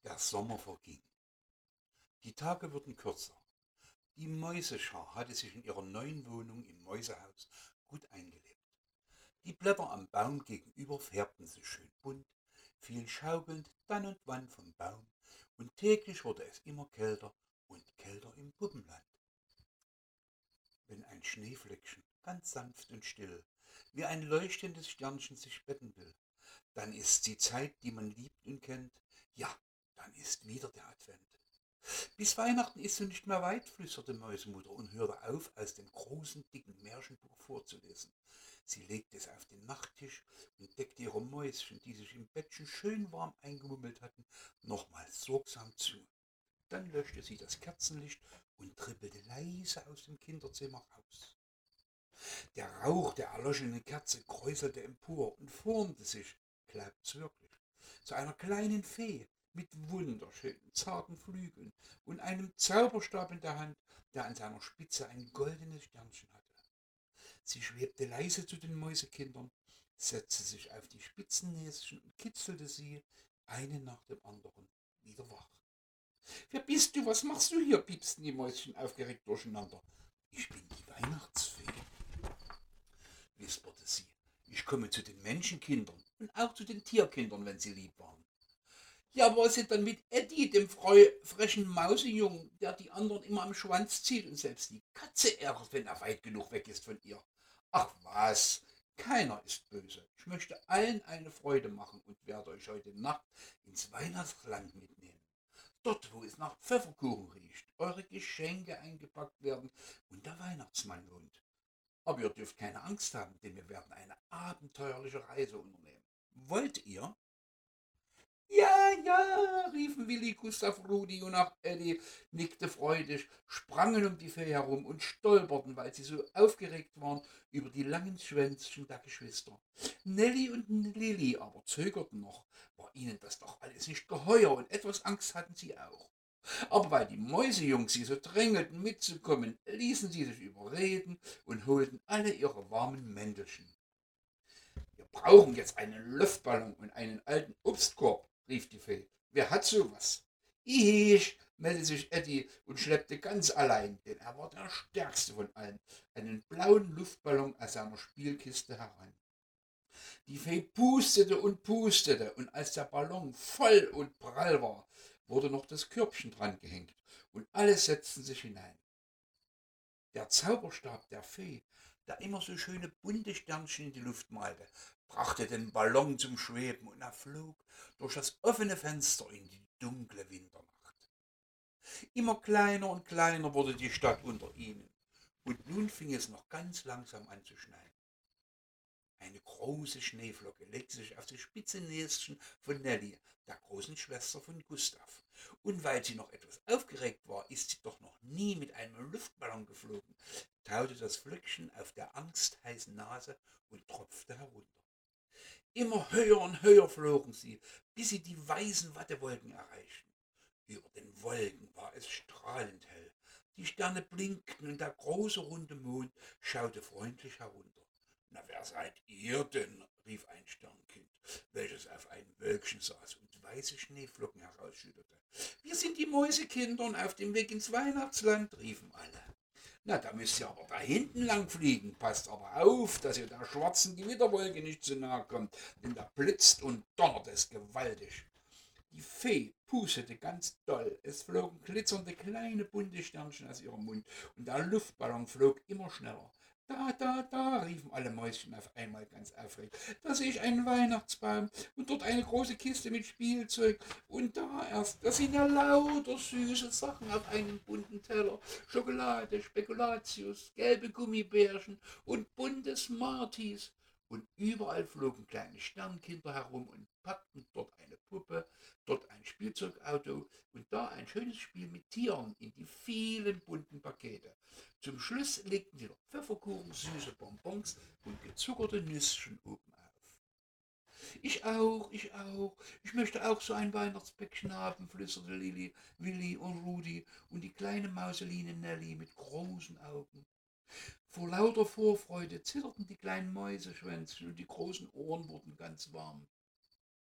Der Sommer verging. Die Tage wurden kürzer. Die Mäuseschar hatte sich in ihrer neuen Wohnung im Mäusehaus gut eingelebt. Die Blätter am Baum gegenüber färbten sich schön bunt, fielen schaukelnd dann und wann vom Baum, und täglich wurde es immer kälter und kälter im Puppenland. Wenn ein Schneeflöckchen ganz sanft und still wie ein leuchtendes Sternchen sich betten will, dann ist die Zeit, die man liebt und kennt. Ja, dann ist wieder der Advent. Bis Weihnachten ist so nicht mehr weit, flüsterte Mäusemutter und hörte auf, aus dem großen, dicken Märchenbuch vorzulesen. Sie legte es auf den Nachttisch und deckte ihre Mäuschen, die sich im Bettchen schön warm eingemummelt hatten, nochmals sorgsam zu. Dann löschte sie das Kerzenlicht und trippelte leise aus dem Kinderzimmer raus. Der Rauch der erloschenen Kerze kräuselte empor und formte sich, glaubt's wirklich, zu einer kleinen Fee mit wunderschönen, zarten Flügeln und einem Zauberstab in der Hand, der an seiner Spitze ein goldenes Sternchen hatte. Sie schwebte leise zu den Mäusekindern, setzte sich auf die Spitzennäschen und kitzelte sie, einen nach dem anderen, wieder wach. »Wer bist du? Was machst du hier?« piepsten die Mäuschen aufgeregt durcheinander. »Ich bin die Weihnachtsfee«, wisperte sie. »Ich komme zu den Menschenkindern und auch zu den Tierkindern, wenn sie lieb waren.« »Ja, aber was ist denn mit Eddie, dem frechen Mausejungen, der die anderen immer am Schwanz zieht und selbst die Katze ärgert, wenn er weit genug weg ist von ihr?« »Ach was, keiner ist böse. Ich möchte allen eine Freude machen und werde euch heute Nacht ins Weihnachtsland mitnehmen. Dort, wo es nach Pfefferkuchen riecht, eure Geschenke eingepackt werden und der Weihnachtsmann wohnt. Aber ihr dürft keine Angst haben, denn wir werden eine abenteuerliche Reise unternehmen. Wollt ihr?« »Ja, ja«, riefen Willi, Gustav, Rudi und auch Eddie, nickte freudig, sprangen um die Fee herum und stolperten, weil sie so aufgeregt waren über die langen Schwänzchen der Geschwister. Nelly und Lilli aber zögerten noch, war ihnen das doch alles nicht geheuer, und etwas Angst hatten sie auch. Aber weil die Mäusejungs sie so drängelten mitzukommen, ließen sie sich überreden und holten alle ihre warmen Mäntelchen. »Wir brauchen jetzt einen Luftballon und einen alten Obstkorb«, rief die Fee. »Wer hat sowas?« »Ich«, meldete sich Eddie und schleppte ganz allein, denn er war der stärkste von allen, einen blauen Luftballon aus seiner Spielkiste heran. Die Fee pustete, und als der Ballon voll und prall war, wurde noch das Körbchen dran gehängt und alle setzten sich hinein. Der Zauberstab der Fee, der immer so schöne bunte Sternchen in die Luft malte, brachte den Ballon zum Schweben, und er flog durch das offene Fenster in die dunkle Winternacht. Immer kleiner und kleiner wurde die Stadt unter ihnen, und nun fing es noch ganz langsam an zu schneien. Eine große Schneeflocke legte sich auf das spitze Näschen von Nelly, der großen Schwester von Gustav. Und weil sie noch etwas aufgeregt war, ist sie doch noch nie mit einem Luftballon geflogen, taute das Flöckchen auf der angstheißen Nase und tropfte herunter. Immer höher und höher flogen sie, bis sie die weißen Wattewolken erreichten. Über den Wolken war es strahlend hell. Die Sterne blinkten und der große runde Mond schaute freundlich herunter. »Na, wer seid ihr denn?« rief ein Sternkind, welches auf einem Wölkchen saß und weiße Schneeflocken herausschüttete. »Wir sind die Mäusekinder und auf dem Weg ins Weihnachtsland«, riefen alle. »Na, da müsst ihr aber da hinten lang fliegen. Passt aber auf, dass ihr der schwarzen Gewitterwolke nicht zu nahe kommt, denn da blitzt und donnert es gewaltig.« Die Fee pustete ganz doll. Es flogen glitzernde kleine bunte Sternchen aus ihrem Mund, und der Luftballon flog immer schneller. »Da, da, da«, riefen alle Mäuschen auf einmal ganz aufgeregt. »Da sehe ich einen Weihnachtsbaum und dort eine große Kiste mit Spielzeug. Und da sind ja lauter süße Sachen auf einem bunten Teller. Schokolade, Spekulatius, gelbe Gummibärchen und bunte Smarties.« Und überall flogen kleine Sternkinder herum und packten dort eine Puppe, dort ein Spielzeugauto und da ein schönes Spiel mit Tieren in die vielen bunten Pakete. Zum Schluss legten sie noch Pfefferkuchen, süße Bonbons und gezuckerte Nüsschen oben auf. »Ich auch, ich auch. Ich möchte auch so ein Weihnachtspäckchen haben«, flüsterte Lilli, Willi und Rudi und die kleine Mauseline Nelly mit großen Augen. Vor lauter Vorfreude zitterten die kleinen Mäuseschwänzchen und die großen Ohren wurden ganz warm.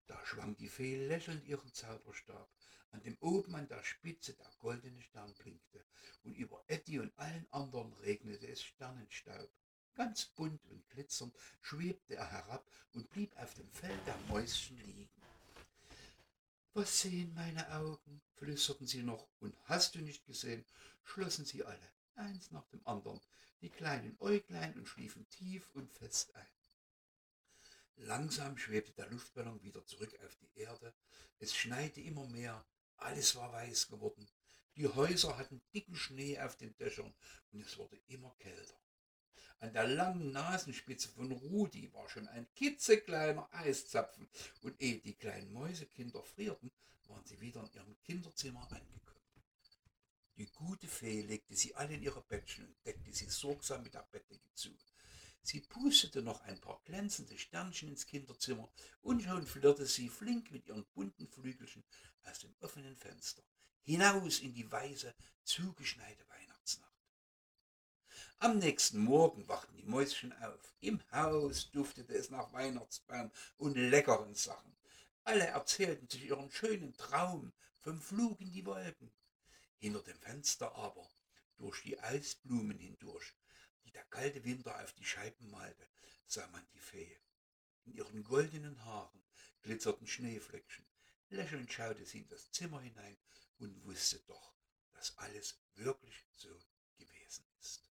Da schwang die Fee lächelnd ihren Zauberstab, an dem oben an der Spitze der goldene Stern blinkte, und über Eddie und allen anderen regnete es Sternenstaub. Ganz bunt und glitzernd schwebte er herab und blieb auf dem Fell der Mäuschen liegen. Was sehen meine Augen? Flüsterten sie noch, und hast du nicht gesehen, schlossen sie alle, eins nach dem anderen, die kleinen Äuglein und schliefen tief und fest ein. Langsam schwebte der Luftballon wieder zurück auf die Erde. Es schneite immer mehr, alles war weiß geworden. Die Häuser hatten dicken Schnee auf den Dächern und es wurde immer kälter. An der langen Nasenspitze von Rudi war schon ein kitzekleiner Eiszapfen, und ehe die kleinen Mäusekinder frierten, waren sie wieder in ihrem Kinderzimmer angekommen. Die gute Fee legte sie alle in ihre Bettchen und deckte sie sorgsam mit der Bettdecke zu. Sie pustete noch ein paar glänzende Sternchen ins Kinderzimmer, und schon flirrte sie flink mit ihren bunten Flügelchen aus dem offenen Fenster hinaus in die weiße, zugeschneite Weihnachtsnacht. Am nächsten Morgen wachten die Mäuschen auf. Im Haus duftete es nach Weihnachtsbaum und leckeren Sachen. Alle erzählten sich ihren schönen Traum vom Flug in die Wolken. Hinter dem Fenster aber, durch die Eisblumen hindurch, die der kalte Winter auf die Scheiben malte, sah man die Fee. In ihren goldenen Haaren glitzerten Schneeflöckchen. Lächelnd schaute sie in das Zimmer hinein und wusste doch, dass alles wirklich so gewesen ist.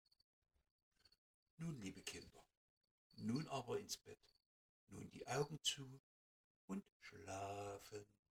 Nun, liebe Kinder, nun aber ins Bett, nun die Augen zu und schlafen.